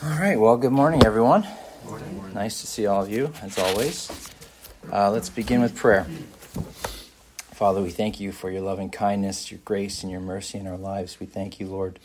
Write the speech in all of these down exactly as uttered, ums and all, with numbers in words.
All right, well, good morning, everyone. Morning. Morning. Nice to see all of you, as always. Uh, let's begin with prayer. Father, we thank you for your loving kindness, your grace, and your mercy in our lives. We thank you, Lord.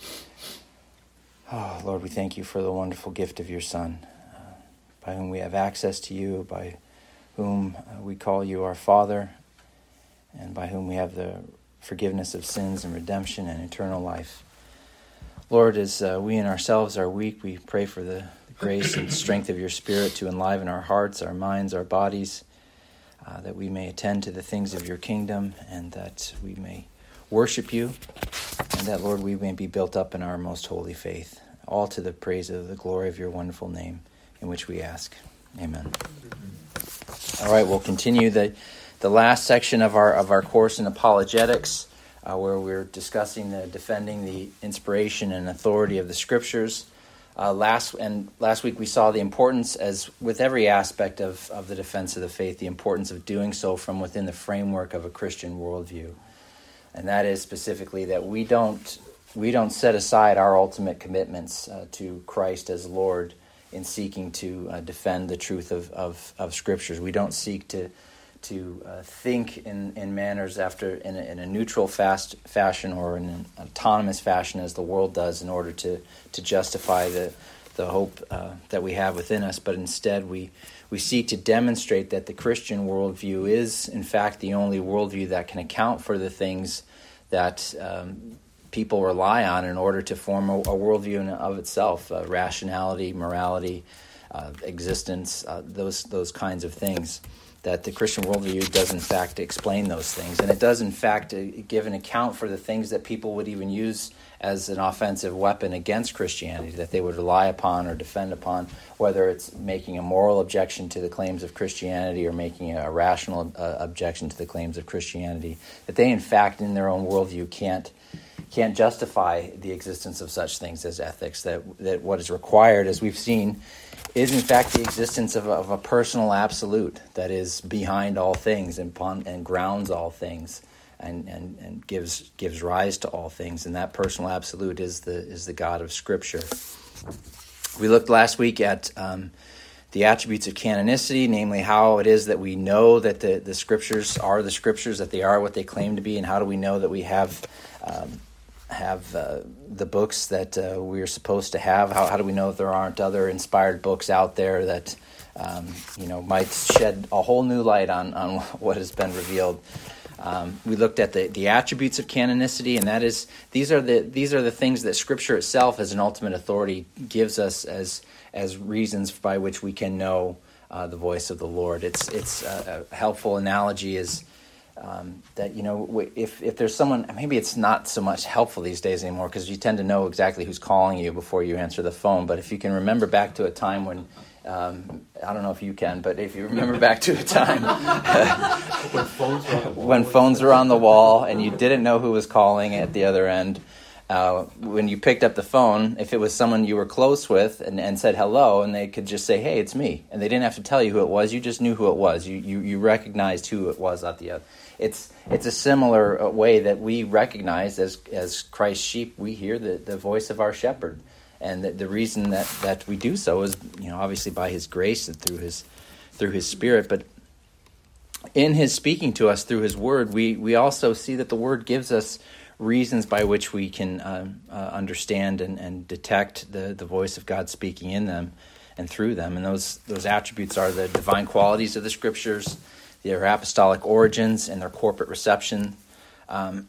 Oh, Lord, we thank you for the wonderful gift of your Son, uh, by whom we have access to you, by whom uh, we call you our Father, and by whom we have the forgiveness of sins and redemption and eternal life. Lord, as uh, we in ourselves are weak, we pray for the, the grace and strength of your Spirit to enliven our hearts, our minds, our bodies, uh, that we may attend to the things of your kingdom, and that we may worship you, and that, Lord, we may be built up in our most holy faith, all to the praise of the glory of your wonderful name, in which we ask. Amen. All right, we'll continue the the last section of our of our course in apologetics, Uh, where we're discussing the defending the inspiration and authority of the Scriptures. Uh, last and last week we saw the importance, as with every aspect of, of the defense of the faith, the importance of doing so from within the framework of a Christian worldview, and that is specifically that we don't we don't set aside our ultimate commitments uh, to Christ as Lord in seeking to uh, defend the truth of, of of Scriptures. We don't seek to. to uh, think in, in manners after in a, in a neutral fast fashion or in an autonomous fashion as the world does in order to to justify the the hope uh, that we have within us, but instead we we seek to demonstrate that the Christian worldview is in fact the only worldview that can account for the things that um, people rely on in order to form a, a worldview in of itself, uh, rationality, morality, uh, existence, uh, those those kinds of things. That the Christian worldview does in fact explain those things. And it does in fact give an account for the things that people would even use as an offensive weapon against Christianity, that they would rely upon or defend upon, whether it's making a moral objection to the claims of Christianity or making a rational uh, objection to the claims of Christianity, that they in fact in their own worldview can't can't justify the existence of such things as ethics, that, that what is required, as we've seen, is in fact the existence of a, of a personal absolute that is behind all things and upon, and grounds all things and, and, and gives gives rise to all things, and that personal absolute is the is the God of Scripture. We looked last week at um, the attributes of canonicity, namely how it is that we know that the, the Scriptures are the Scriptures, that they are what they claim to be, and how do we know that we have um, have uh, the books that uh, we're supposed to have. How, how do we know that there aren't other inspired books out there that um, you know might shed a whole new light on, on what has been revealed? Um, we looked at the, the attributes of canonicity, and that is these are the these are the things that Scripture itself, as an ultimate authority, gives us as as reasons by which we can know uh, the voice of the Lord. It's it's a, a helpful analogy is. Um, that, you know, if if there's someone, maybe it's not so much helpful these days anymore because you tend to know exactly who's calling you before you answer the phone. But if you can remember back to a time when, um, I don't know if you can, but if you remember back to a time when, phones were on the wall, when phones were on the wall and you didn't know who was calling at the other end, uh, when you picked up the phone, if it was someone you were close with and, and said hello, and they could just say, "Hey, it's me," and they didn't have to tell you who it was, you just knew who it was. You you, you recognized who it was at the other. It's it's a similar way that we recognize as as Christ's sheep, we hear the, the voice of our shepherd, and the, the reason that, that we do so is, you know, obviously by his grace and through his through his Spirit, but in his speaking to us through his word, we we also see that the word gives us reasons by which we can um, uh, understand and, and detect the, the voice of God speaking in them and through them, and those those attributes are the divine qualities of the Scriptures, their apostolic origins, and their corporate reception. Um,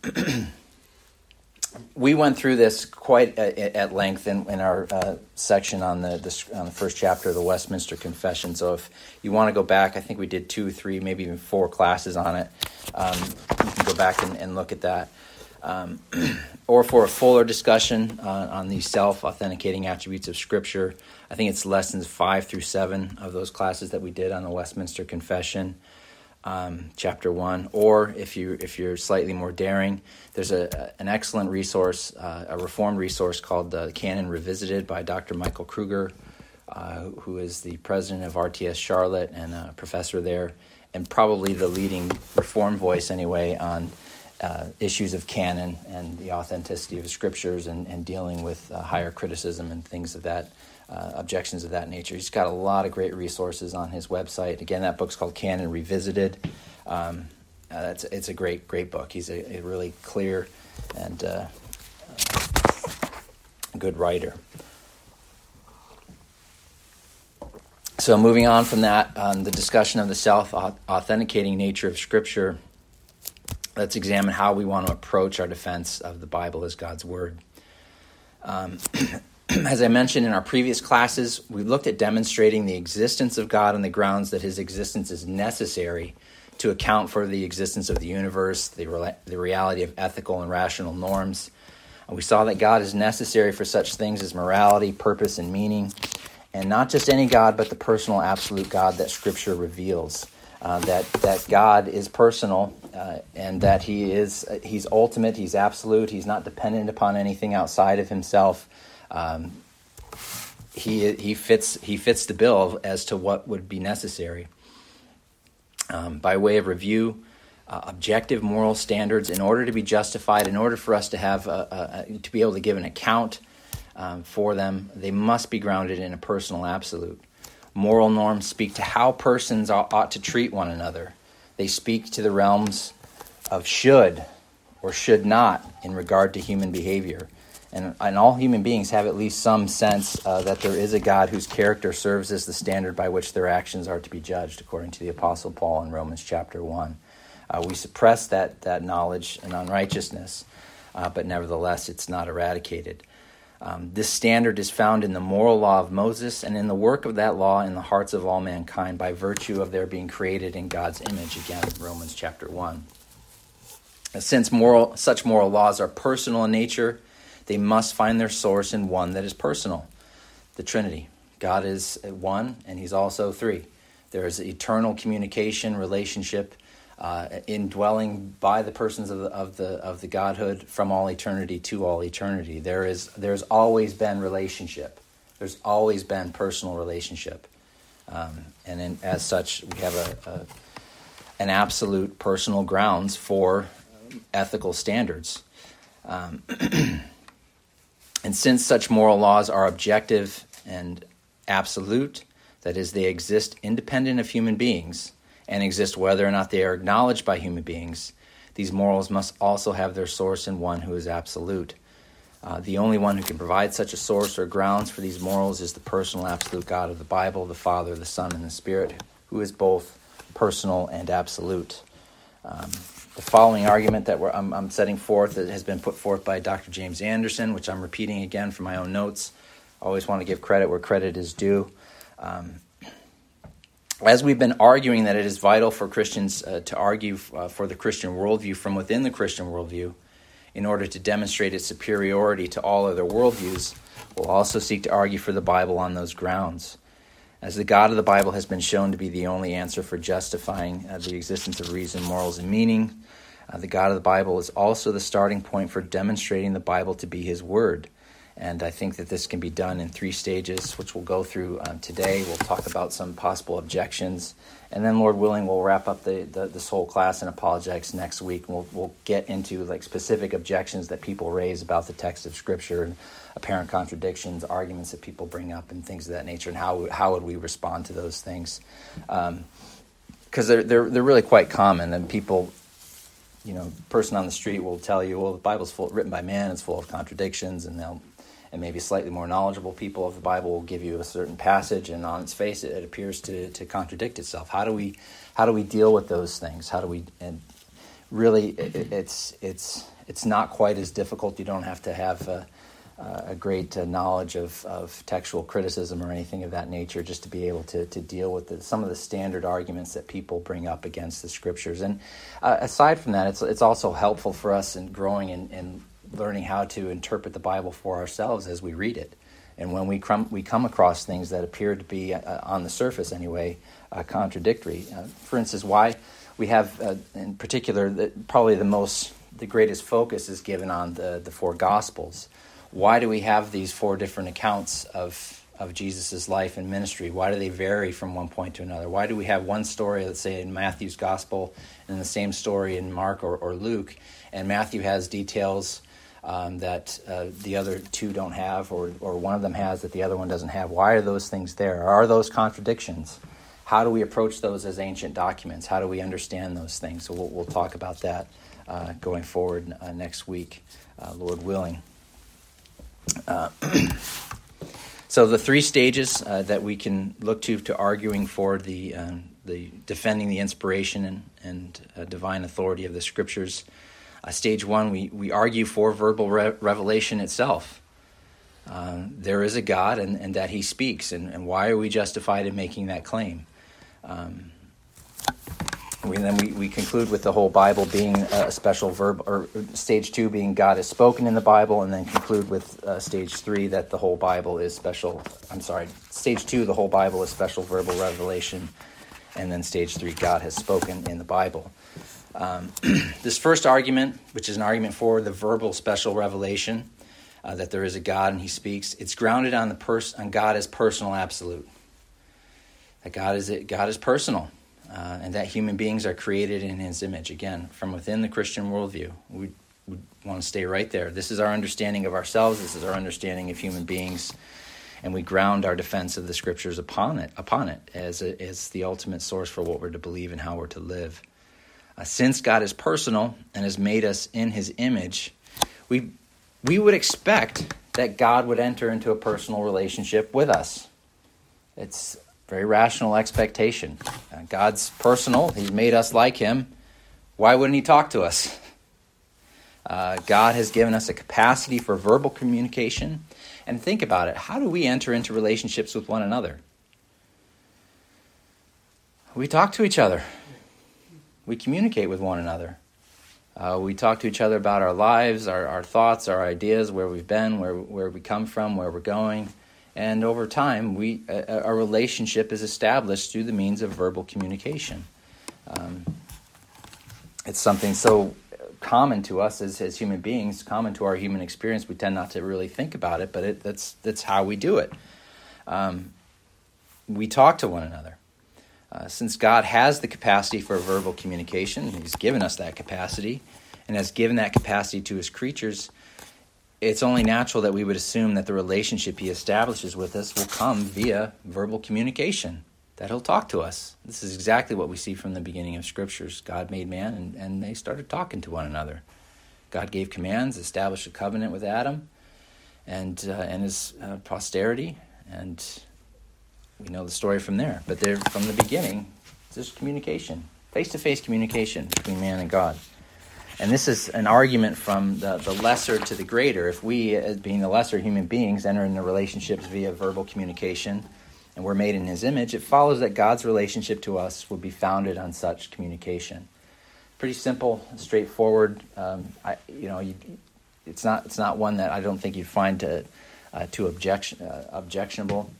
we went through this quite a, at length in, in our uh, section on the, the on the first chapter of the Westminster Confession. So if you want to go back, I think we did two, three, maybe even four classes on it. Um, you can go back and, and look at that. Um, or for a fuller discussion uh, on the self-authenticating attributes of Scripture, I think it's lessons five through seven of those classes that we did on the Westminster Confession. Um, chapter one, or if you if you're slightly more daring, there's a an excellent resource, uh, a Reformed resource called the Canon Revisited by Doctor Michael Kruger, uh, who is the president of R T S Charlotte and a professor there, and probably the leading Reformed voice anyway on uh, issues of canon and the authenticity of the scriptures and, and dealing with uh, higher criticism and things of that, uh, objections of that nature. He's got a lot of great resources on his website. Again, that book's called Canon Revisited. Um, uh, that's, it's a great, great book. He's a, a really clear and uh, good writer. So moving on from that, um, the discussion of the self-authenticating nature of Scripture, let's examine how we want to approach our defense of the Bible as God's Word. Um, as I mentioned in our previous classes, we looked at demonstrating the existence of God on the grounds that his existence is necessary to account for the existence of the universe, the, re- the reality of ethical and rational norms. And we saw that God is necessary for such things as morality, purpose, and meaning. And not just any God, but the personal, absolute God that Scripture reveals. Uh, that that God is personal, uh, and that He is uh, He's ultimate. He's absolute. He's not dependent upon anything outside of Himself. Um, he he fits he fits the bill as to what would be necessary. Um, by way of review, uh, objective moral standards, in order to be justified, in order for us to have a, a, to be able to give an account Um, for them, they must be grounded in a personal absolute. Moral norms speak to how persons ought, ought to treat one another. They speak to the realms of should or should not in regard to human behavior. And, and all human beings have at least some sense uh, that there is a God whose character serves as the standard by which their actions are to be judged, according to the Apostle Paul in Romans chapter one. Uh, we suppress that, that knowledge and unrighteousness, uh, but nevertheless it's not eradicated. Um, this standard is found in the moral law of Moses and in the work of that law in the hearts of all mankind by virtue of their being created in God's image, again, Romans chapter one. Since moral, such moral laws are personal in nature, they must find their source in one that is personal, the Trinity. God is one, and he's also three. There is eternal communication, relationship, Uh, indwelling by the persons of the, of the of the Godhood from all eternity to all eternity. There is there's always been relationship. There's always been personal relationship, um, and in, as such, we have a, a an absolute personal grounds for ethical standards. Um, and since such moral laws are objective and absolute, that is, they exist independent of human beings and exist whether or not they are acknowledged by human beings, these morals must also have their source in one who is absolute. Uh, the only one who can provide such a source or grounds for these morals is the personal absolute God of the Bible, the Father, the Son, and the Spirit, who is both personal and absolute. Um, the following argument that we're, I'm, I'm setting forth that has been put forth by Doctor James Anderson, which I'm repeating again from my own notes. I always want to give credit where credit is due. Um, As we've been arguing that it is vital for Christians uh, to argue uh, for the Christian worldview from within the Christian worldview in order to demonstrate its superiority to all other worldviews, we'll also seek to argue for the Bible on those grounds. As the God of the Bible has been shown to be the only answer for justifying uh, the existence of reason, morals, and meaning, uh, the God of the Bible is also the starting point for demonstrating the Bible to be his word. And I think that this can be done in three stages, which we'll go through um, today. We'll talk about some possible objections. And then, Lord willing, we'll wrap up the, the this whole class in apologetics next week. And we'll, we'll get into like specific objections that people raise about the text of Scripture and apparent contradictions, arguments that people bring up and things of that nature, and how how would we respond to those things. Because um, they're, they're, they're really quite common. And people, you know, person on the street will tell you, well, the Bible's full, written by man, it's full of contradictions, and they'll And maybe slightly more knowledgeable people of the Bible will give you a certain passage, and on its face, it, it appears to, to contradict itself. How do we, how do we deal with those things? How do we? And really, it, it's it's it's not quite as difficult. You don't have to have a, a great uh, knowledge of, of textual criticism or anything of that nature, just to be able to to deal with the, some of the standard arguments that people bring up against the Scriptures. And uh, aside from that, it's it's also helpful for us in growing in. in learning how to interpret the Bible for ourselves as we read it. And when we come, we come across things that appear to be, uh, on the surface anyway, uh, contradictory. Uh, for instance, why we have, uh, in particular, the, probably the most, the greatest focus is given on the, the four Gospels. Why do we have these four different accounts of of Jesus' life and ministry? Why do they vary from one point to another? Why do we have one story, let's say, in Matthew's gospel, and the same story in Mark or, or Luke, and Matthew has details um, that uh, the other two don't have, or, or one of them has that the other one doesn't have? Why are those things there? Are those contradictions? How do we approach those as ancient documents? How do we understand those things? So we'll, we'll talk about that uh, going forward uh, next week, uh, Lord willing. Uh, so the three stages uh, that we can look to to arguing for the uh, the defending the inspiration and, and uh, divine authority of the Scriptures. Uh, stage one, we, we argue for verbal re- revelation itself. Uh, there is a God and, and that he speaks, and, and why are we justified in making that claim? Um, we, then we, we conclude with the whole Bible being a special verb, or stage two being God has spoken in the Bible, and then conclude with uh, stage three that the whole Bible is special. I'm sorry, stage two, the whole Bible is special verbal revelation, and then stage three, God has spoken in the Bible. Um, this first argument, which is an argument for the verbal special revelation, uh, that there is a God and he speaks, it's grounded on the pers- on God as personal absolute. That God is God is personal. Uh, and that human beings are created in his image. Again, from within the Christian worldview, we, we want to stay right there. This is our understanding of ourselves. This is our understanding of human beings, and we ground our defense of the Scriptures upon it, upon it as a, as the ultimate source for what we're to believe and how we're to live. Uh, since God is personal and has made us in his image, we we would expect that God would enter into a personal relationship with us. It's very rational expectation. Uh, God's personal. He's made us like him. Why wouldn't he talk to us? Uh, God has given us a capacity for verbal communication. And think about it. How do we enter into relationships with one another? We talk to each other. We communicate with one another. Uh, we talk to each other about our lives, our, our thoughts, our ideas, where we've been, where, where we come from, where we're going. And over time, we a, a relationship is established through the means of verbal communication. Um, it's something so common to us as, as human beings, common to our human experience. We tend not to really think about it, but it, that's that's how we do it. Um, we talk to one another. Uh, since God has the capacity for verbal communication, he's given us that capacity, and has given that capacity to his creatures, it's only natural that we would assume that the relationship he establishes with us will come via verbal communication, that he'll talk to us. This is exactly what we see from the beginning of Scriptures. God made man, and, and they started talking to one another. God gave commands, established a covenant with Adam and uh, and his uh, posterity, and we know the story from there. But there, from the beginning, there's communication, face-to-face communication between man and God. And this is an argument from the, the lesser to the greater. If we, as being the lesser human beings, enter into relationships via verbal communication, and we're made in his image, it follows that God's relationship to us would be founded on such communication. Pretty simple, straightforward. Um, I, you know, you, it's not it's not one that I don't think you'd find to, uh, too objection, uh, objectionable.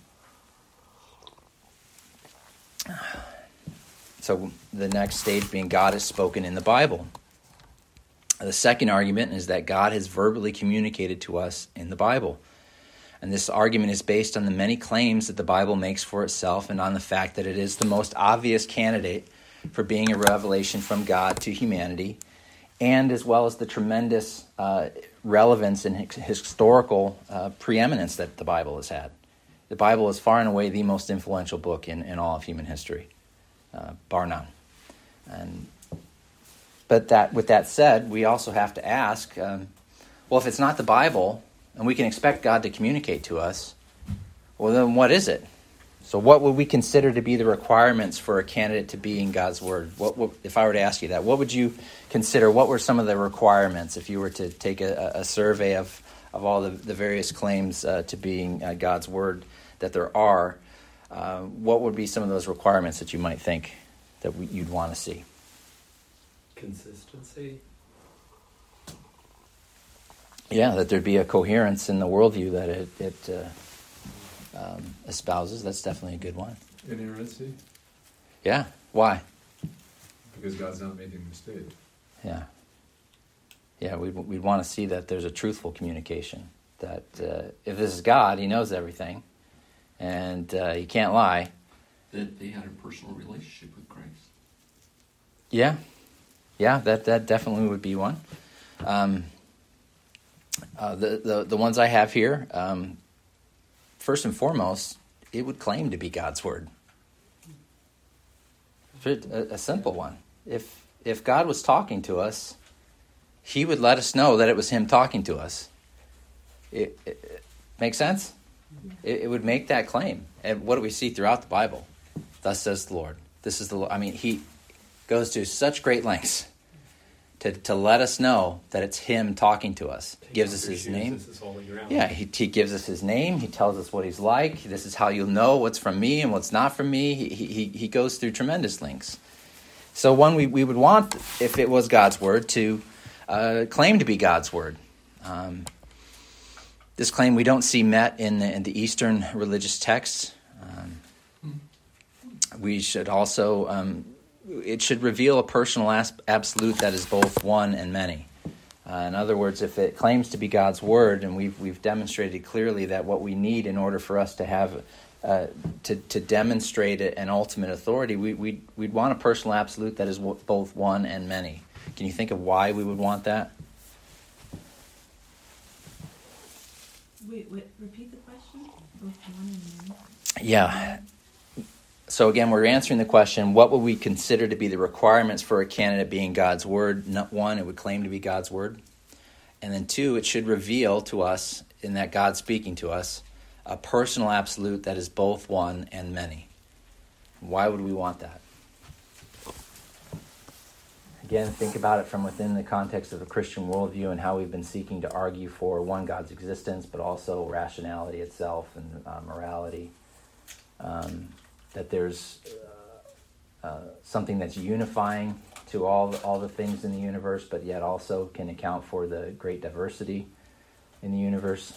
So the next stage being God has spoken in the Bible. The second argument is that God has verbally communicated to us in the Bible. And this argument is based on the many claims that the Bible makes for itself and on the fact that it is the most obvious candidate for being a revelation from God to humanity, and as well as the tremendous uh, relevance and historical uh, preeminence that the Bible has had. The Bible is far and away the most influential book in, in all of human history, uh, bar none. And But that, with that said, we also have to ask, um, well, if it's not the Bible, and we can expect God to communicate to us, well, then what is it? So what would we consider to be the requirements for a candidate to be in God's Word? What, what if I were to ask you that, what would you consider? What were some of the requirements if you were to take a, a survey of, of all the, the various claims uh, to being uh, God's Word that there are? Uh, what would be some of those requirements that you might think that we, you'd want to see? Consistency. Yeah, that there'd be a coherence in the worldview that it, it uh, um, espouses. That's definitely a good one. Inerrancy. Yeah. Why? Because God's not making a mistake. Yeah. Yeah, we'd, we'd want to see that there's a truthful communication. That uh, if this is God, he knows everything. and uh, you can't lie. That they had a personal relationship with Christ. Yeah, yeah, that that definitely would be one. Um, uh, the, the the ones I have here, um, first and foremost, it would claim to be God's word. A, a simple one. If if God was talking to us, He would let us know that it was Him talking to us. It, it, it makes sense? It, it would make that claim. And what do we see throughout the Bible? Thus says the Lord. This is the Lord. I mean, He goes to such great lengths to, to let us know that it's Him talking to us. Take gives us His name. This is holy ground. Yeah, he, he gives us His name. He tells us what He's like. This is how you'll know what's from me and what's not from me. He he, he goes through tremendous lengths. So one, we, we would want, if it was God's word, to uh, claim to be God's word. Um, this claim we don't see met in the, in the Eastern religious texts. Um, we should also... Um, It should reveal a personal as- absolute that is both one and many. Uh, in other words, if it claims to be God's word, and we've we've demonstrated clearly that what we need in order for us to have uh, to to demonstrate an ultimate authority, we we'd, we'd want a personal absolute that is w- both one and many. Can you think of why we would want that? Wait, wait repeat the question. Both one and many. Yeah. So again, we're answering the question, what would we consider to be the requirements for a candidate being God's word? Not one, it would claim to be God's word. And then two, it should reveal to us, in that God's speaking to us, a personal absolute that is both one and many. Why would we want that? Again, think about it from within the context of a Christian worldview and how we've been seeking to argue for, one, God's existence, but also rationality itself and uh, morality. Um, that there's uh, uh, something that's unifying to all the, all the things in the universe, but yet also can account for the great diversity in the universe.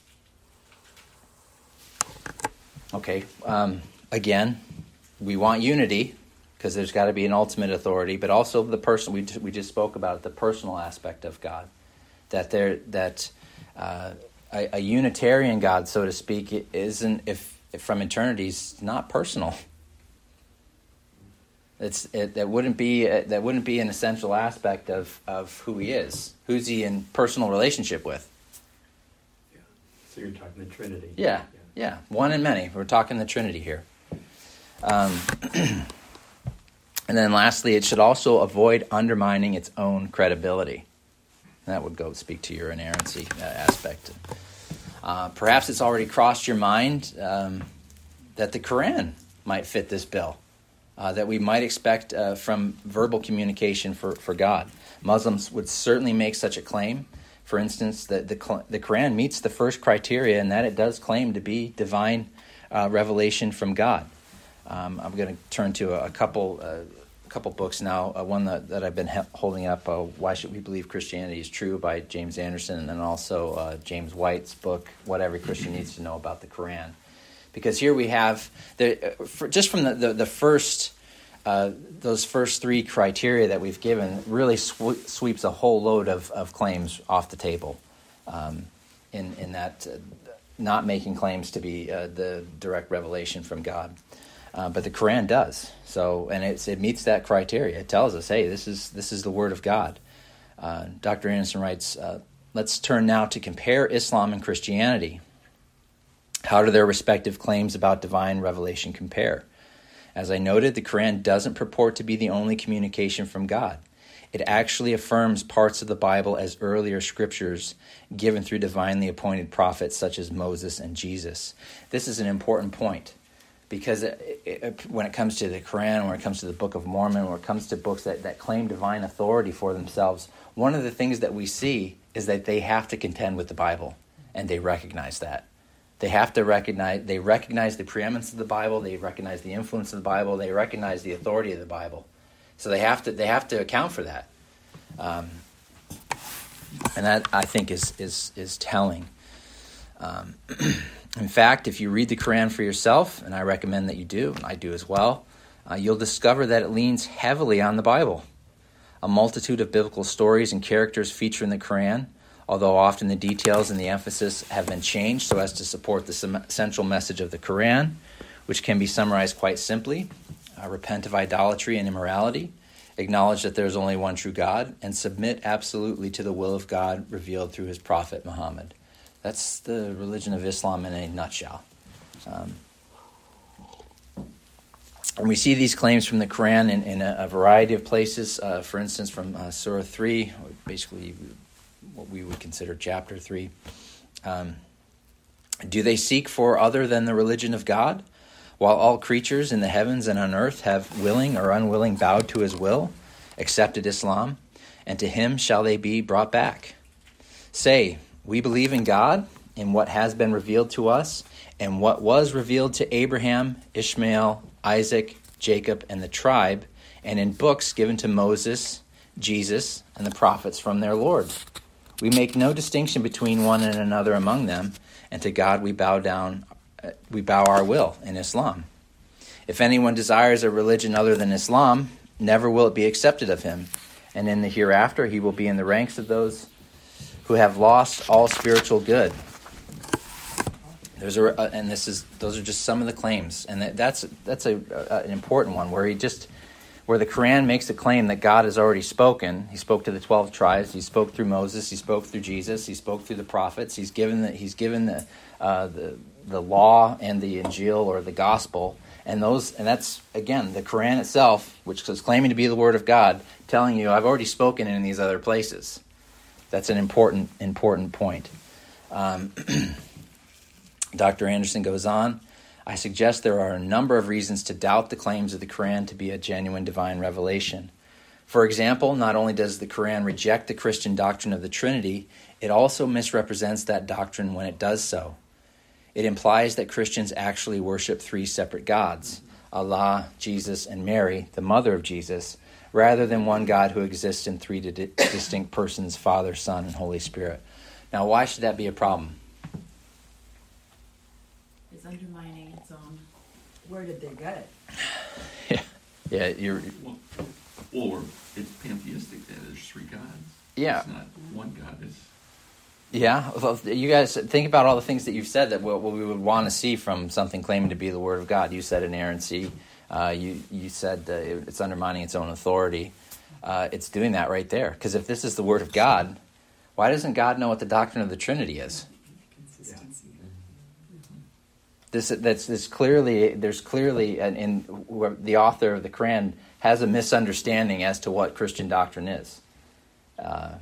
Okay, um, again, we want unity because there's got to be an ultimate authority, but also the person we just, we just spoke about, the personal aspect of God, that there that uh, a, a Unitarian God, so to speak, isn't if. from eternity is not personal. It's it, that wouldn't be uh, that wouldn't be an essential aspect of, of who He is. Who's He in personal relationship with? Yeah. So you're talking the Trinity. Yeah, yeah, yeah. One and many. We're talking the Trinity here. Um, and then lastly, it should also avoid undermining its own credibility. And that would go speak to your inerrancy uh, aspect. Uh, perhaps it's already crossed your mind um, that the Quran might fit this bill, uh, that we might expect uh, from verbal communication for, for God. Muslims would certainly make such a claim. For instance, that the, the Quran meets the first criteria in that it does claim to be divine uh, revelation from God. Um, I'm going to turn to a, a couple uh, couple books now. Uh, one that, that I've been he- holding up, uh, Why Should We Believe Christianity is True by James Anderson, and then also uh, James White's book, What Every Christian Needs to Know About the Quran. Because here we have, the, uh, for, just from the, the, the first, uh, those first three criteria that we've given, really sw- sweeps a whole load of, of claims off the table um, in, in that uh, not making claims to be uh, the direct revelation from God. Uh, but the Quran does. So, and it's, it meets that criteria. It tells us, hey, this is this is the Word of God. Uh, Doctor Anderson writes, uh, let's turn now to compare Islam and Christianity. How do their respective claims about divine revelation compare? As I noted, the Quran doesn't purport to be the only communication from God. It actually affirms parts of the Bible as earlier scriptures given through divinely appointed prophets such as Moses and Jesus. This is an important point. Because it, it, when it comes to the Quran, when it comes to the Book of Mormon, when it comes to books that, that claim divine authority for themselves, one of the things that we see is that they have to contend with the Bible, and they recognize that. They have to recognize, they recognize the preeminence of the Bible, they recognize the influence of the Bible, they recognize the authority of the Bible. So they have to they have to account for that. Um, and that, I think, is, is, is telling. Um In fact, if you read the Quran for yourself, and I recommend that you do, and I do as well, uh, you'll discover that it leans heavily on the Bible. A multitude of biblical stories and characters feature in the Quran, although often the details and the emphasis have been changed so as to support the central message of the Quran, which can be summarized quite simply. Uh, repent of idolatry and immorality, acknowledge that there is only one true God, and submit absolutely to the will of God revealed through his prophet Muhammad. That's the religion of Islam in a nutshell. Um, and we see these claims from the Quran in, in a, a variety of places. Uh, for instance, from uh, Surah three, basically what we would consider chapter three. Um, Do they seek for other than the religion of God, while all creatures in the heavens and on earth have willing or unwilling bowed to his will, accepted Islam, and to him shall they be brought back? Say, we believe in God, in what has been revealed to us, and what was revealed to Abraham, Ishmael, Isaac, Jacob, and the tribe, and in books given to Moses, Jesus, and the prophets from their Lord. We make no distinction between one and another among them, and to God we bow down, we bow our will in Islam. If anyone desires a religion other than Islam, never will it be accepted of him, and in the hereafter he will be in the ranks of those who have lost all spiritual good. There's a, and this is those are just some of the claims, and that, that's that's a, a, an important one where he just where the Quran makes a claim that God has already spoken. He spoke to the twelve tribes. He spoke through Moses. He spoke through Jesus. He spoke through the prophets. He's given the he's given the uh, the the law and the Injil or the gospel, and those and that's again the Quran itself, which is claiming to be the word of God, telling you I've already spoken in these other places. That's an important important point. Um, Doctor Anderson goes on, I suggest there are a number of reasons to doubt the claims of the Quran to be a genuine divine revelation. For example, not only does the Quran reject the Christian doctrine of the Trinity, it also misrepresents that doctrine when it does so. It implies that Christians actually worship three separate gods, Allah, Jesus, and Mary, the mother of Jesus, rather than one God who exists in three di- distinct persons, Father, Son, and Holy Spirit. Now, why should that be a problem? It's undermining its own. Where did they get it? yeah, yeah, you're. Well, or it's pantheistic that there's three gods. Yeah. It's not one God. It's Yeah, well, you guys think about all the things that you've said that what we would want to see from something claiming to be the Word of God. You said inerrancy. Uh, you you said uh, it, it's undermining its own authority. Uh, it's doing that right there. Because if this is the Word of God, why doesn't God know what the doctrine of the Trinity is? Consistency. This that's this clearly there's clearly an, in where the author of the Quran has a misunderstanding as to what Christian doctrine is. Uh,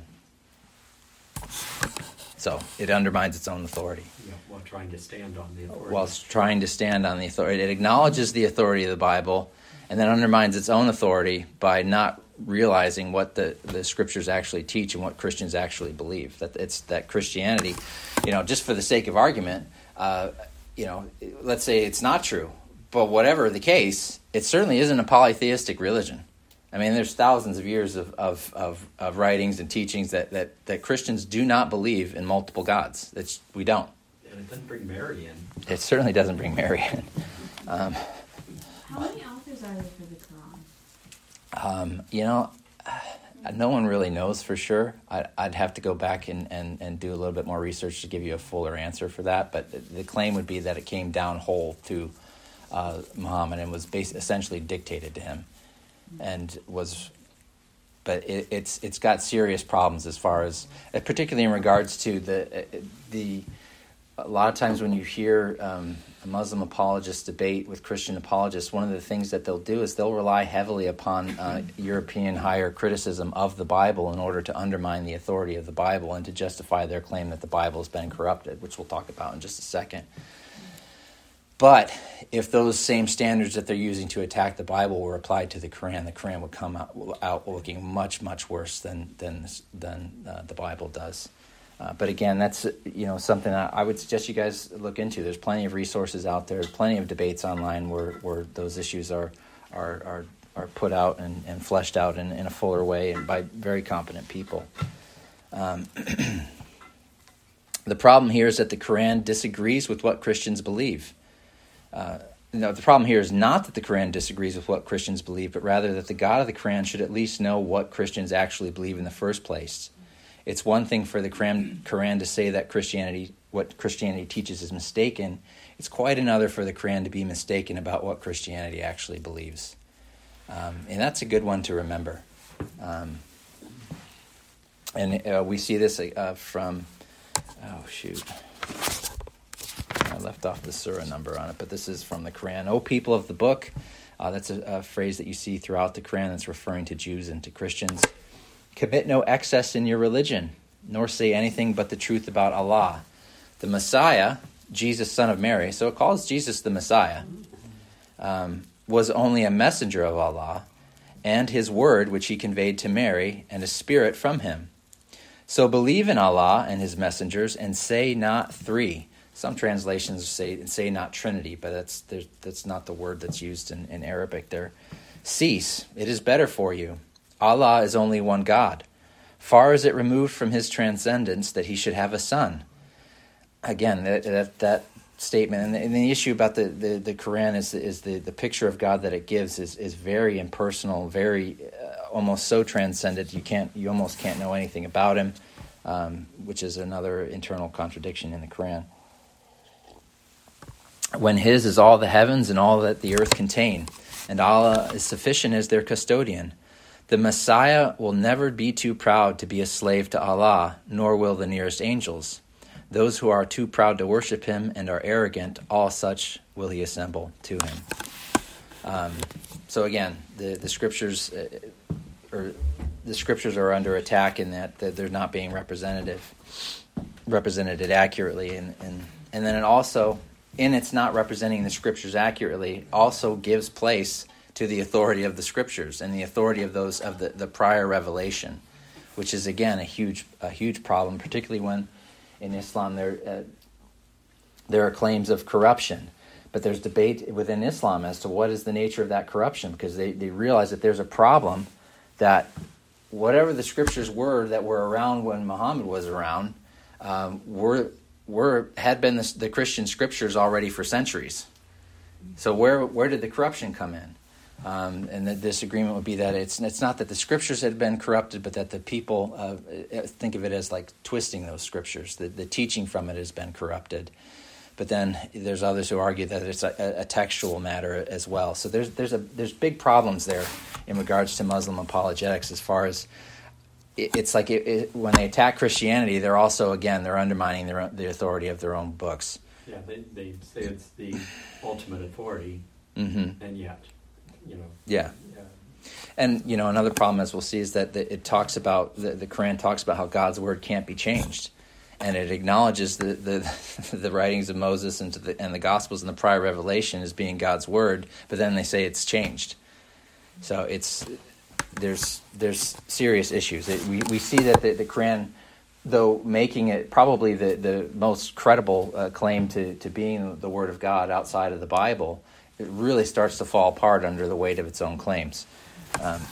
so it undermines its own authority. Yeah, while trying to stand on the authority. While trying to stand on the authority. It acknowledges the authority of the Bible and then undermines its own authority by not realizing what the, the scriptures actually teach and what Christians actually believe. That it's that Christianity, you know, just for the sake of argument, uh, you know, let's say it's not true. But whatever the case, it certainly isn't a polytheistic religion. I mean, there's thousands of years of, of, of, of writings and teachings that, that, that Christians do not believe in multiple gods. That's, we don't. And it doesn't bring Mary in. It certainly doesn't bring Mary in. Um, How many authors are there for the Quran? um, you know, no one really knows for sure. I, I'd have to go back and, and, and do a little bit more research to give you a fuller answer for that. But the, the claim would be that it came down whole to uh, Muhammad and was basically essentially dictated to him. And was, but it, it's it's got serious problems as far as, particularly in regards to the the. A lot of times when you hear um, a Muslim apologist debate with Christian apologists, one of the things that they'll do is they'll rely heavily upon uh, European higher criticism of the Bible in order to undermine the authority of the Bible and to justify their claim that the Bible has been corrupted, which we'll talk about in just a second. But if those same standards that they're using to attack the Bible were applied to the Quran, the Quran would come out, out looking much, much worse than than than uh, the Bible does. Uh, but again, that's you know something I, I would suggest you guys look into. There's plenty of resources out there, plenty of debates online where, where those issues are are are, are put out and, and fleshed out in, in a fuller way and by very competent people. Um, the problem here is that the Quran disagrees with what Christians believe. Uh, no, the problem here is not that the Quran disagrees with what Christians believe, but rather that the God of the Quran should at least know what Christians actually believe in the first place. It's one thing for the Quran, Quran to say that Christianity, what Christianity teaches is mistaken. It's quite another for the Quran to be mistaken about what Christianity actually believes. Um, and that's a good one to remember. Um, and uh, we see this uh, from, oh shoot, I left off the surah number on it, but this is from the Quran. O people of the book, uh, that's a, a phrase that you see throughout the Quran that's referring to Jews and to Christians. Commit no excess in your religion, nor say anything but the truth about Allah. The Messiah, Jesus, son of Mary, so it calls Jesus the Messiah, um, was only a messenger of Allah, and his word which he conveyed to Mary, and a spirit from him. So believe in Allah and his messengers, and say not three. Some translations say say not Trinity, but that's that's not the word that's used in, in Arabic there. Cease, it is better for you. Allah is only one God. Far is it removed from his transcendence that he should have a son. Again, that that, that statement, and the, and the issue about the, the, the Quran is is the, the picture of God that it gives is, is very impersonal, very uh, almost so transcendent you can't you almost can't know anything about him, um, which is another internal contradiction in the Quran. When his is all the heavens and all that the earth contain, and Allah is sufficient as their custodian. The Messiah will never be too proud to be a slave to Allah, nor will the nearest angels. Those who are too proud to worship him and are arrogant, all such will he assemble to him. Um, so again, the, the scriptures, uh, or the scriptures are under attack in that, that they're not being representative, represented accurately, and and and then it also, in its not representing the scriptures accurately, also gives place to the authority of the scriptures and the authority of those of the, the prior revelation, which is again a huge a huge problem, particularly when in Islam there uh, there are claims of corruption, but there's debate within Islam as to what is the nature of that corruption, because they, they realize that there's a problem that whatever the scriptures were that were around when Muhammad was around um, were were had been the, the Christian scriptures already for centuries. So where where did the corruption come in? Um, and the disagreement would be that it's it's not that the scriptures had been corrupted, but that the people uh, think of it as like twisting those scriptures. The, the teaching from it has been corrupted. But then there's others who argue that it's a, a textual matter as well. So there's there's a there's big problems there in regards to Muslim apologetics. As far as it, it's like it, it, when they attack Christianity, they're also again they're undermining their own, the authority of their own books. Yeah, they they say it's the ultimate authority, Mm-hmm. and yet, you know. Yeah. Yeah. And, you know, another problem, as we'll see, is that the, it talks about, the, the Quran talks about how God's word can't be changed. And it acknowledges the the, the writings of Moses and, to the, and the Gospels and the prior revelation as being God's word, but then they say it's changed. So it's, there's there's serious issues. It, we, we see that the, the Quran, though making it probably the, the most credible uh, claim to, to being the word of God outside of the Bible, it really starts to fall apart under the weight of its own claims. Um,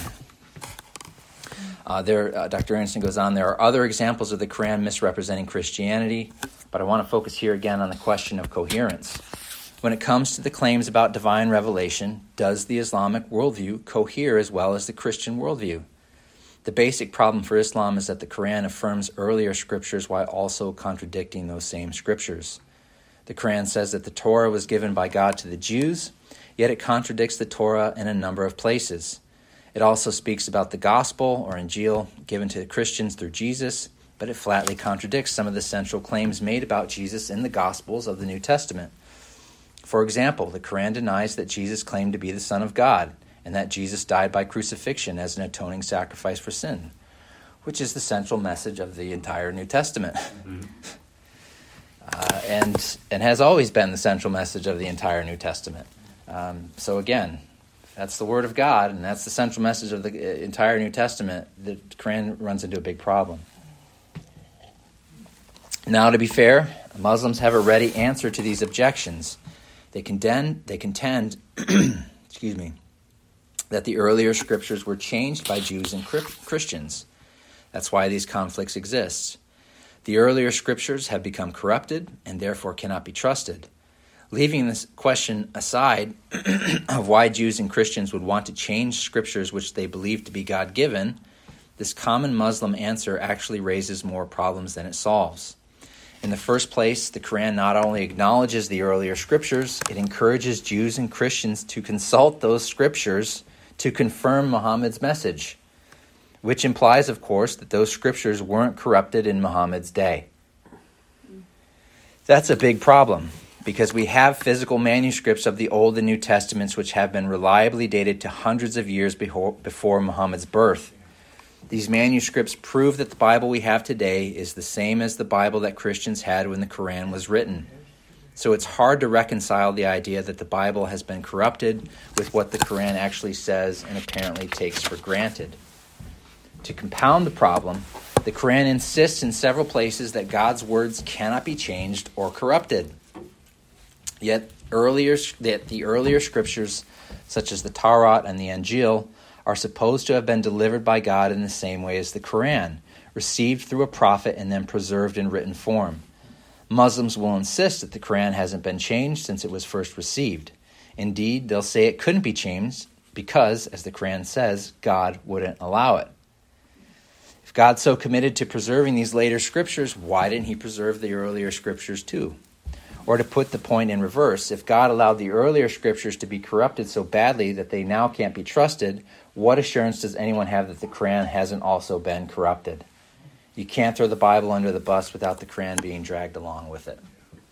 uh, there, uh, Doctor Anderson goes on, there are other examples of the Quran misrepresenting Christianity, but I want to focus here again on the question of coherence. When it comes to the claims about divine revelation, does the Islamic worldview cohere as well as the Christian worldview? The basic problem for Islam is that the Quran affirms earlier scriptures while also contradicting those same scriptures. The Quran says that the Torah was given by God to the Jews, yet it contradicts the Torah in a number of places. It also speaks about the gospel, or Injil, given to the Christians through Jesus, but it flatly contradicts some of the central claims made about Jesus in the Gospels of the New Testament. For example, the Quran denies that Jesus claimed to be the Son of God, and that Jesus died by crucifixion as an atoning sacrifice for sin, which is the central message of the entire New Testament. Mm-hmm. Uh, and and has always been the central message of the entire New Testament. Um, so again, that's the Word of God, and that's the central message of the entire New Testament. The Quran runs into a big problem. Now, to be fair, Muslims have a ready answer to these objections. They contend, they contend excuse me, that the earlier scriptures were changed by Jews and Christians. That's why these conflicts exist. The earlier scriptures have become corrupted and therefore cannot be trusted. Leaving this question aside of why Jews and Christians would want to change scriptures which they believe to be God-given, this common Muslim answer actually raises more problems than it solves. In the first place, the Quran not only acknowledges the earlier scriptures, it encourages Jews and Christians to consult those scriptures to confirm Muhammad's message, which implies, of course, that those scriptures weren't corrupted in Muhammad's day. That's a big problem, because we have physical manuscripts of the Old and New Testaments which have been reliably dated to hundreds of years before, before Muhammad's birth. These manuscripts prove that the Bible we have today is the same as the Bible that Christians had when the Quran was written. So it's hard to reconcile the idea that the Bible has been corrupted with what the Quran actually says and apparently takes for granted. To compound the problem, the Quran insists in several places that God's words cannot be changed or corrupted. Yet earlier, that the earlier scriptures, such as the Torah and the Injil, are supposed to have been delivered by God in the same way as the Quran, received through a prophet and then preserved in written form. Muslims will insist that the Quran hasn't been changed since it was first received. Indeed, they'll say it couldn't be changed because, as the Quran says, God wouldn't allow it. If God's so committed to preserving these later scriptures, why didn't he preserve the earlier scriptures too? Or to put the point in reverse, if God allowed the earlier scriptures to be corrupted so badly that they now can't be trusted, what assurance does anyone have that the Quran hasn't also been corrupted? You can't throw the Bible under the bus without the Quran being dragged along with it.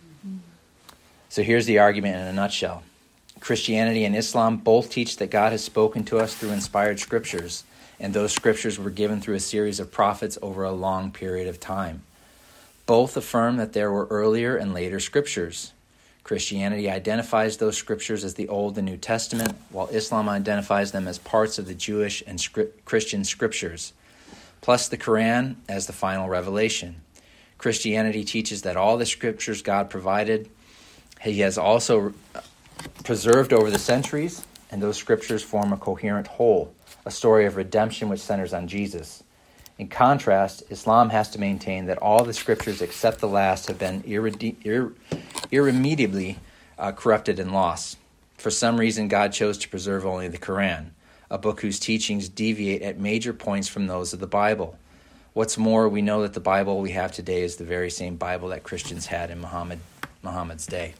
So here's the argument in a nutshell. Christianity and Islam both teach that God has spoken to us through inspired scriptures, and those scriptures were given through a series of prophets over a long period of time. Both affirm that there were earlier and later scriptures. Christianity identifies those scriptures as the Old and New Testament, while Islam identifies them as parts of the Jewish and script, Christian scriptures, plus the Quran as the final revelation. Christianity teaches that all the scriptures God provided, he has also preserved over the centuries, and those scriptures form a coherent whole, a story of redemption which centers on Jesus. In contrast, Islam has to maintain that all the scriptures except the last have been irrede- ir- irremediably uh, corrupted and lost. For some reason, God chose to preserve only the Quran, a book whose teachings deviate at major points from those of the Bible. What's more, we know that the Bible we have today is the very same Bible that Christians had in Muhammad, Muhammad's day.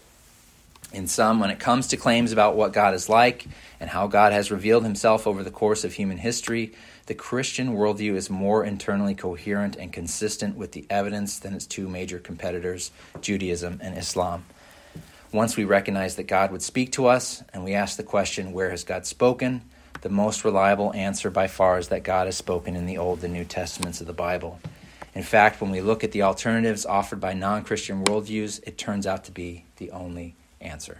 In sum, when it comes to claims about what God is like and how God has revealed himself over the course of human history, the Christian worldview is more internally coherent and consistent with the evidence than its two major competitors, Judaism and Islam. Once we recognize that God would speak to us, and we ask the question, where has God spoken? The most reliable answer by far is that God has spoken in the Old and New Testaments of the Bible. In fact, when we look at the alternatives offered by non-Christian worldviews, it turns out to be the only answer,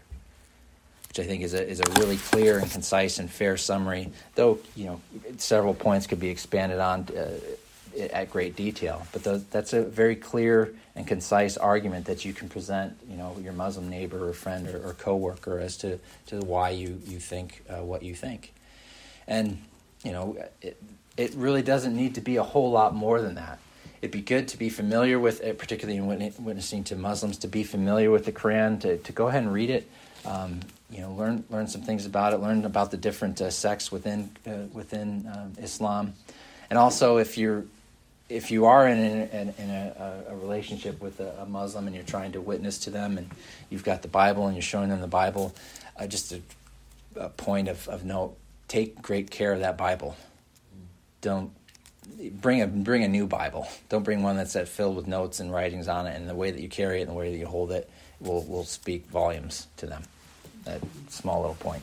which I think is a is a really clear and concise and fair summary, though, you know, several points could be expanded on uh, at great detail. But the, that's a very clear and concise argument that you can present, you know, your Muslim neighbor or friend or, or coworker as to, to why you, you think uh, what you think. And, you know, it, it really doesn't need to be a whole lot more than that. It'd be good to be familiar with it, particularly in witnessing to Muslims, to be familiar with the Quran, to, to go ahead and read it, um, you know, learn learn some things about it, learn about the different uh, sects within uh, within uh, Islam, and also if you're if you are in, in, in a, a relationship with a, a Muslim and you're trying to witness to them, and you've got the Bible and you're showing them the Bible, uh, just a, a point of, of note: take great care of that Bible. Don't. Bring a bring a new Bible. Don't bring one that's filled with notes and writings on it, and the way that you carry it and the way that you hold it will will speak volumes to them. That small little point.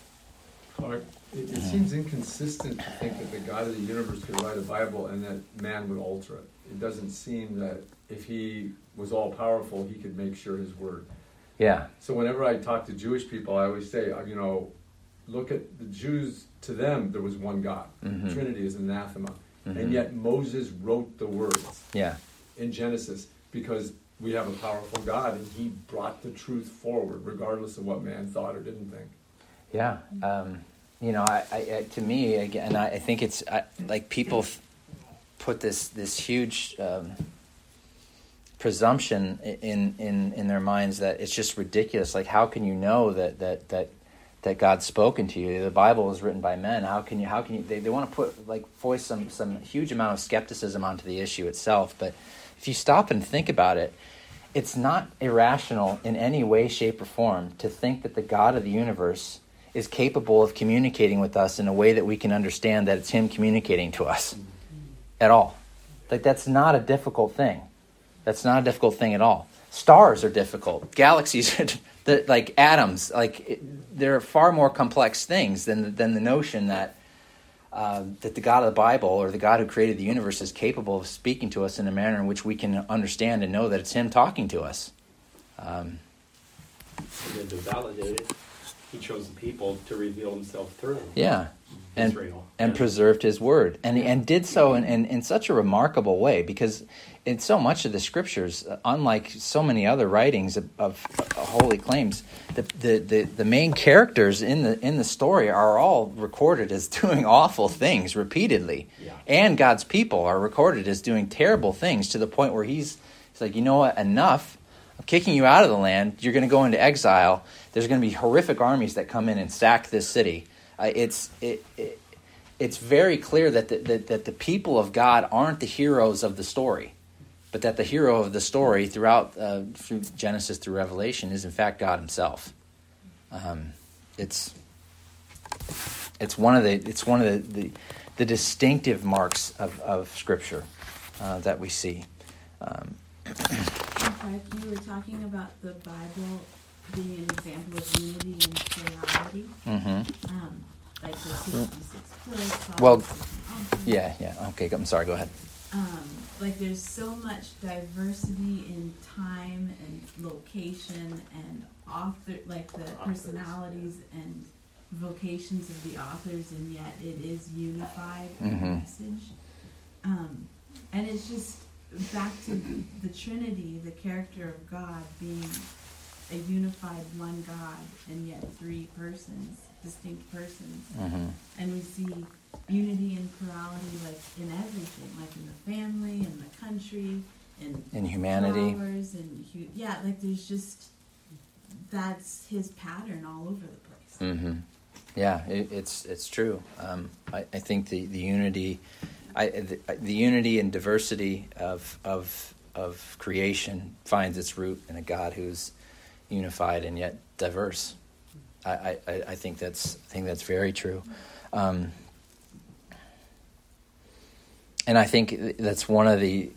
Clark, it, it seems inconsistent to think that the God of the universe could write a Bible and that man would alter it. It doesn't seem that if he was all-powerful, he could make sure his word. Yeah. So whenever I talk to Jewish people, I always say, you know, look at the Jews, to them there was one God. Mm-hmm. Trinity is anathema. Mm-hmm. And yet Moses wrote the words Yeah. in Genesis because we have a powerful God and he brought the truth forward regardless of what man thought or didn't think. Yeah. Um, you know, I, I, to me, again, I, I think it's I, like people f- put this this huge um, presumption in, in, in their minds that it's just ridiculous. Like, how can you know that that that that God's spoken to you. The Bible is written by men. How can you, how can you, they, they want to put, like, voice some, some huge amount of skepticism onto the issue itself. But if you stop and think about it, it's not irrational in any way, shape, or form to think that the God of the universe is capable of communicating with us in a way that we can understand that it's him communicating to us at all. Like, that's not a difficult thing. That's not a difficult thing at all. Stars are difficult. Galaxies, the, like atoms, like it, they're far more complex things than than the notion that uh, that the God of the Bible or the God who created the universe is capable of speaking to us in a manner in which we can understand and know that it's him talking to us. Um, And then to validate it, he chose the people to reveal himself through yeah. And, Israel. and Yeah. preserved his word. And and did so in, in, in such a remarkable way, because in so much of the scriptures, uh, unlike so many other writings of, of uh, holy claims, the, the, the, the main characters in the in the story are all recorded as doing awful things repeatedly. Yeah. And God's people are recorded as doing terrible things to the point where he's, he's like, you know what, enough. I'm kicking you out of the land. You're going to go into exile. There's going to be horrific armies that come in and sack this city. Uh, it's it, it it's very clear that the, that that the people of God aren't the heroes of the story, but that the hero of the story throughout uh, through Genesis through Revelation is in fact God himself. Um, it's it's one of the it's one of the the, the distinctive marks of of Scripture uh, that we see. Um, In fact, you were talking about the Bible being an example of unity and plurality. mm-hmm. Um, like the sixty-six books. Well, yeah, yeah. Okay, I'm sorry. Go ahead. Um, like there's so much diversity in time and location and author, like the personalities and vocations of the authors, and yet it is unified in Mhm. the message. Um, and it's just back to the Trinity, the character of God being a unified one God, and yet three persons, distinct persons. Mm-hmm. And we see unity and plurality like in everything, like in the family, in the country, in, In humanity. flowers, and hu- yeah, like there's just, that's his pattern all over the place. Mm-hmm. Yeah, it, it's it's true. Um, I, I think the, the unity, I, the, the unity and diversity of of of creation finds its root in a God who's unified and yet diverse. I, I, I think that's I think that's very true, um, and I think that's one of the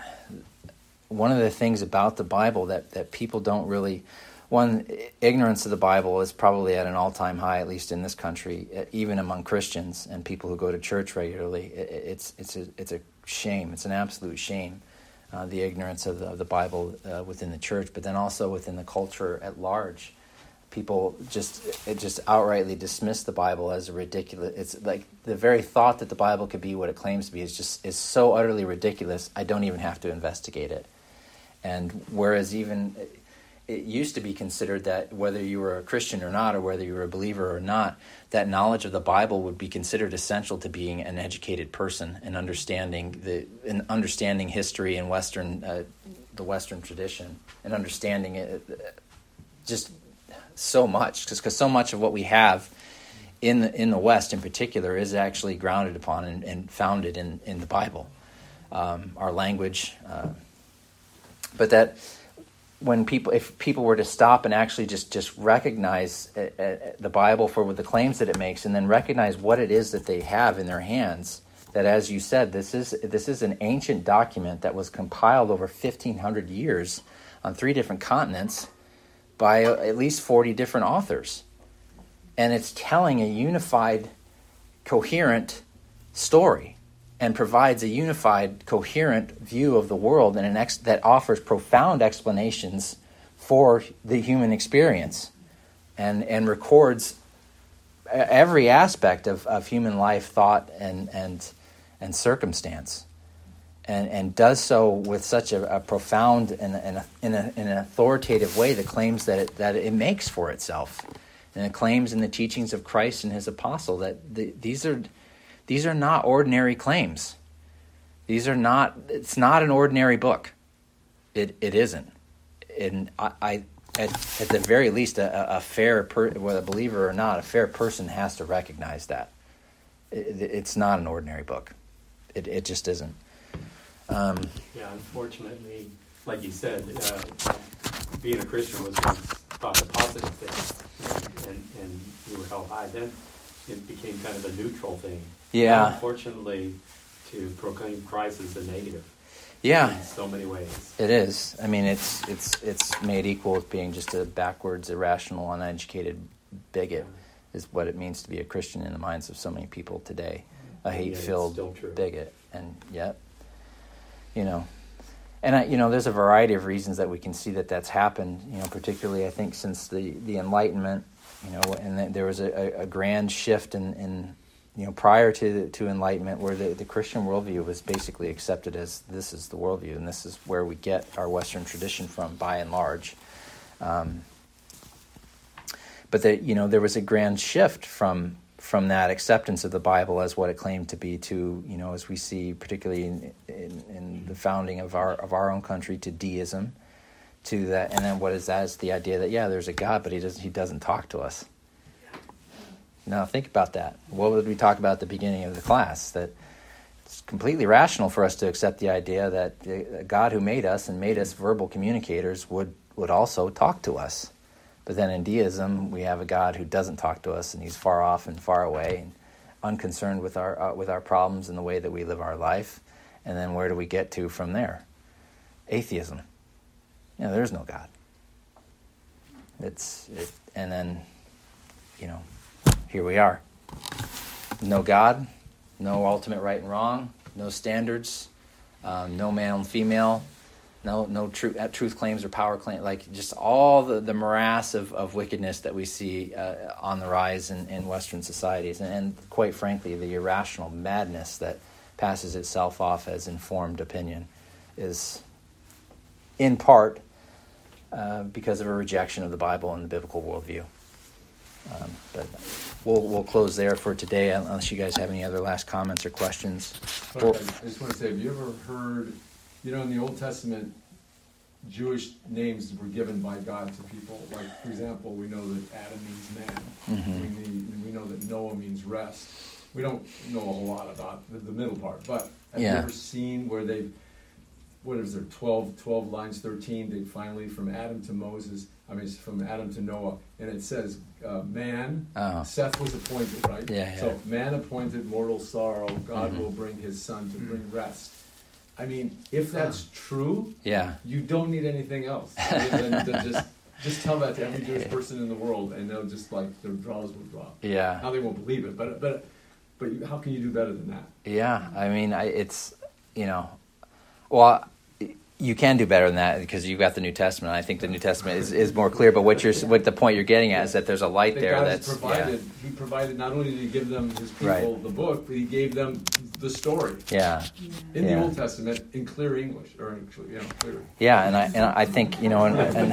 one of the things about the Bible that, that people don't really. One, ignorance of the Bible is probably at an all-time high, at least in this country, even among Christians and people who go to church regularly. It's it's a it's a shame. It's an absolute shame, uh, the ignorance of the, of the Bible uh, within the church, but then also within the culture at large. People just it just outrightly dismiss the Bible as a ridiculous. It's like the very thought that the Bible could be what it claims to be is just is so utterly ridiculous. I don't even have to investigate it. And whereas even it used to be considered that whether you were a Christian or not, or whether you were a believer or not, that knowledge of the Bible would be considered essential to being an educated person and understanding the and understanding history and Western uh, the Western tradition and understanding it uh, just so much because so much of what we have in the in the West in particular is actually grounded upon and, and founded in in the Bible, um, our language, uh, but that. When people, if people were to stop and actually just, just recognize uh, uh, the Bible for the claims that it makes, and then recognize what it is that they have in their hands, that as you said, this is this is an ancient document that was compiled over fifteen hundred years on three different continents by uh, at least forty different authors, and it's telling a unified, coherent story. And provides a unified, coherent view of the world and an ex- that offers profound explanations for the human experience and, and records every aspect of, of human life, thought, and and, and circumstance. And, and does so with such a, a profound and, and a, in, a, in an authoritative way the claims that it, that it makes for itself. And it claims in the teachings of Christ and his apostle that the, these are... These are not ordinary claims. These are not, it's not an ordinary book. It it isn't. And I, I at, at the very least, a, a fair, per, whether a believer or not, a fair person has to recognize that. It, it's not an ordinary book. It it just isn't. Um, yeah, unfortunately, like you said, uh, being a Christian was once thought a positive thing, and, and you were held high. Then it became kind of a neutral thing. Yeah. Now, unfortunately, to proclaim Christ is a negative. Yeah. In so many ways. It is. I mean, it's it's it's made equal with being just a backwards, irrational, uneducated bigot is what it means to be a Christian in the minds of so many people today. A hate-filled yeah, bigot, and yet, you know, and I, you know, there's a variety of reasons that we can see that that's happened. You know, particularly I think since the, the Enlightenment, you know, and then there was a, a grand shift in, in you know, prior to to Enlightenment, where the, the Christian worldview was basically accepted as this is the worldview, and this is where we get our Western tradition from, by and large. Um, but the, you know, there was a grand shift from from that acceptance of the Bible as what it claimed to be to, you know, as we see particularly in, in, in the founding of our of our own country, to deism, to that, and then what is that? It's the idea that yeah, there's a God, but he doesn't he doesn't talk to us. Now think about that. What did we talk about at the beginning of the class? That it's completely rational for us to accept the idea that the God who made us and made us verbal communicators would, would also talk to us. But then in deism, we have a God who doesn't talk to us, and he's far off and far away and unconcerned with our uh, with our problems and the way that we live our life. And then where do we get to from there? Atheism. You know, there's no God. It's it, and then, you know, here we are. No God, no ultimate right and wrong, no standards, um, no male and female, no no truth uh, truth claims or power claims, like just all the, the morass of, of wickedness that we see uh, on the rise in, in Western societies, and, and quite frankly, the irrational madness that passes itself off as informed opinion is in part uh, because of a rejection of the Bible and the biblical worldview. Um, but we'll we'll close there for today, unless you guys have any other last comments or questions. But Well, I just want to say, have you ever heard, you know, in the Old Testament, Jewish names were given by God to people. Like, for example, we know that Adam means man. Mhm. We, need, we know that Noah means rest. We don't know a whole lot about the, the middle part, but have Yeah. you ever seen where they, what is there, twelve, twelve lines, thirteen, they finally, from Adam to Moses, I mean, it's from Adam to Noah, and it says, uh, man, Oh. Seth was appointed, right? Yeah, yeah. So, man appointed mortal sorrow, God Mhm. will bring his son to bring rest. I mean, if that's true, yeah, you don't need anything else. Other than to just, just tell that to every Jewish person in the world, and they'll just, like, their jaws will drop. yeah, Now they won't believe it, but, but, but you, how can you do better than that? yeah. I mean, I, it's, you know, well, you can do better than that because you've got the New Testament. I think the New Testament is, is more clear. But what you're, what the point you're getting at is that there's a light That there. God That's has provided. yeah, He provided, not only did he give them his people Right. the book, but he gave them the story yeah, Yeah. in Yeah. the Old Testament in clear English, or in, you know, clear. yeah. And I and I think you know, and, and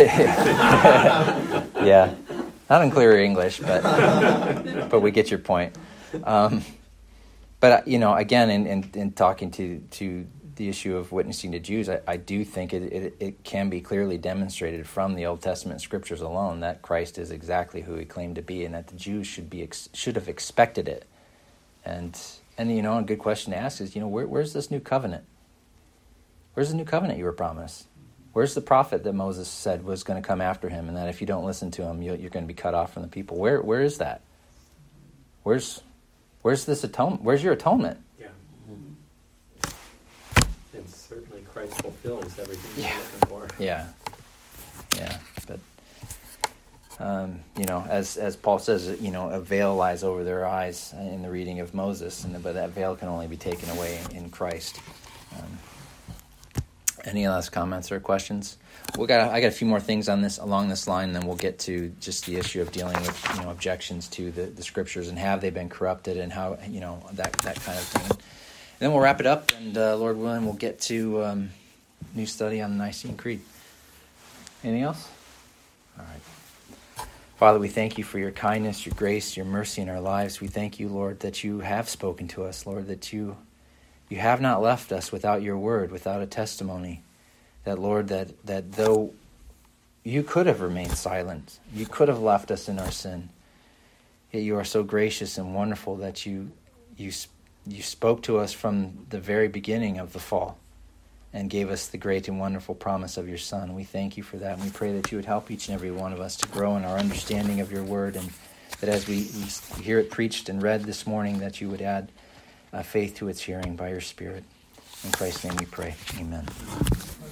yeah, not in clear English, but but we get your point. Um, but you know, again, in, in, in talking to to the issue of witnessing to Jews, I, I do think it, it it can be clearly demonstrated from the Old Testament scriptures alone that Christ is exactly who he claimed to be, and that the Jews should be ex- should have expected it. And and you know, a good question to ask is, you know, where, where's this new covenant? Where's the new covenant you were promised? Where's the prophet that Moses said was going to come after him, and that if you don't listen to him, you're, you're going to be cut off from the people? Where where is that? Where's where's this atonement? Where's your atonement? Yeah. And certainly Christ fulfills everything Yeah. we're looking for. Yeah, yeah, but um, you know, as as Paul says, you know, a veil lies over their eyes in the reading of Moses, and but that veil can only be taken away in Christ. Um, any last comments or questions? We got I got a few more things on this along this line, then we'll get to just the issue of dealing with you know objections to the, the scriptures and have they been corrupted and how you know that that kind of thing. And then we'll wrap it up, and uh, Lord willing, we'll get to um, new study on the Nicene Creed. Anything else? All right. Father, we thank you for your kindness, your grace, your mercy in our lives. We thank you, Lord, that you have spoken to us, Lord, that you you have not left us without your word, without a testimony. That, Lord, that, that though you could have remained silent. You could have left us in our sin. Yet you are so gracious and wonderful that you you you spoke to us from the very beginning of the fall and gave us the great and wonderful promise of your Son. We thank you for that, and we pray that you would help each and every one of us to grow in our understanding of your word, and that as we, we hear it preached and read this morning, that you would add uh, faith to its hearing by your Spirit. In Christ's name we pray. Amen.